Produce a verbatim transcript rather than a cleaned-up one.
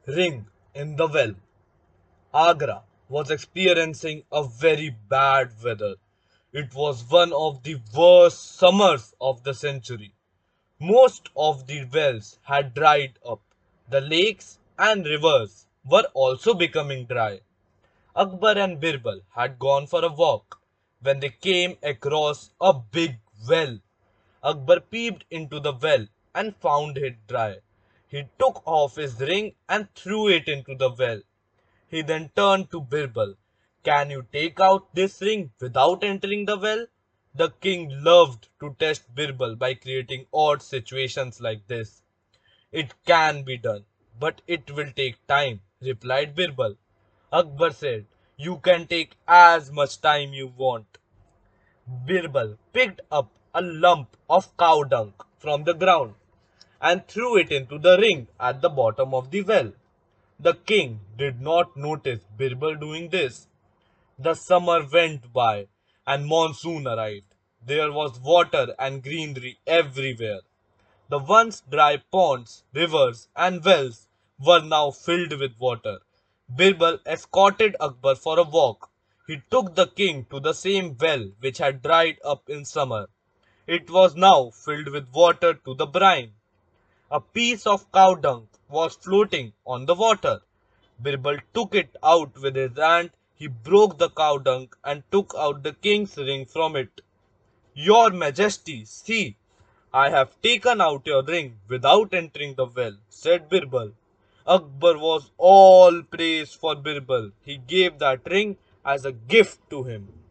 Ring in the well. Agra was experiencing a very bad weather. It was one of the worst summers of the century. Most of the wells had dried up. The lakes and rivers were also becoming dry. Akbar and Birbal had gone for a walk when they came across a big well. Akbar peeped into the well and found it dry. He took off his ring and threw it into the well. He then turned to Birbal. Can you take out this ring without entering the well? The king loved to test Birbal by creating odd situations like this. It can be done, but it will take time, replied Birbal. Akbar said, you can take as much time you want. Birbal picked up a lump of cow dung from the ground and threw it into the ring at the bottom of the well. The king did not notice Birbal doing this. The summer went by and monsoon arrived. There was water and greenery everywhere. The once dry ponds, rivers, and wells were now filled with water. Birbal escorted Akbar for a walk. He took the king to the same well which had dried up in summer. It was now filled with water to the brine. A piece of cow dung was floating on the water. Birbal took it out with his hand. He broke the cow dung and took out the king's ring from it. Your Majesty, see, I have taken out your ring without entering the well, said Birbal. Akbar was all praise for Birbal. He gave that ring as a gift to him.